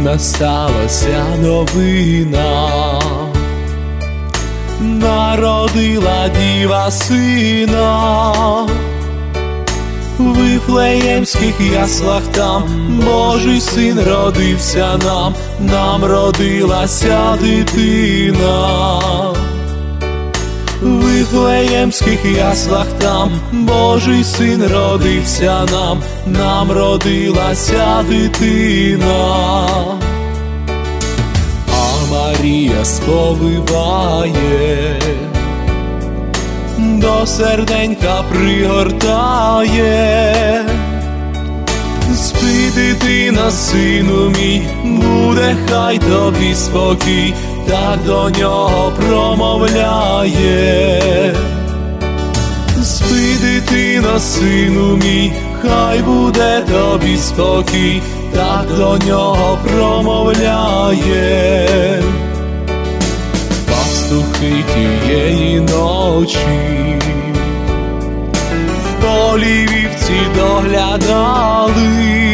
Дивна сталася новина, народила діва сина. В Вифлеємських яслах там Божий син родився нам, нам родилася дитина. В Вифлеємських яслах там Божий син родився нам, нам родилася дитина. А Марія сповиває, до серденька пригортає. Спи, дитина, сину мій, буде хай тобі спокій, так до нього промовляє. Спи, дитина, сину мій, хай буде тобі спокій, так до нього промовляє. Пастухи тієї ночі в полі вівці доглядали,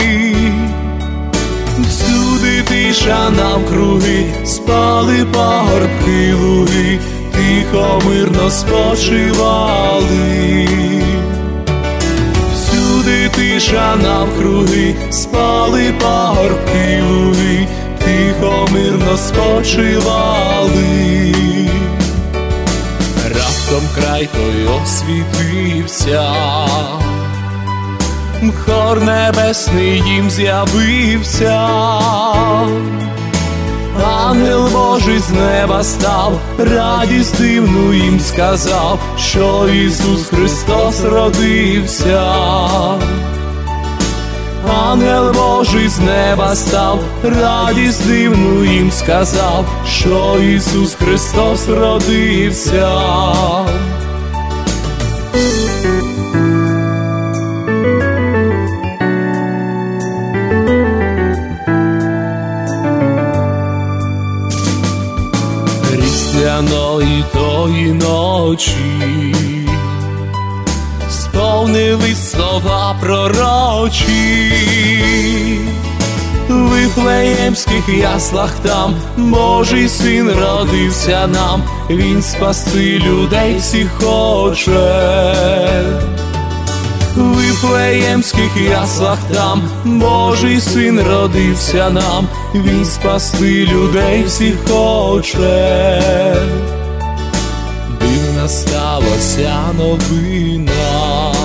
всюди тиша навкруги, спали пагорбки луги, тихо мирно спочивали. Всюди тиша навкруги, спали пагорбки луги, тихо мирно спочивали. Раптом край той освітився, хор небесний їм з'явився. Ангел Божий з неба став, радість дивну їм сказав, що Ісус Христос родився. Ангел Божий з неба став, радість дивну їм сказав, що Ісус Христос родився. Різдвяної тої ночі сповнились слова пророчі. В Вифлеємських яслах там Божий син родився нам, він спасти людей всіх хоче. В Вифлеємських яслах там Божий син родився нам, він спасти людей всіх хоче. Дивна сталася новина,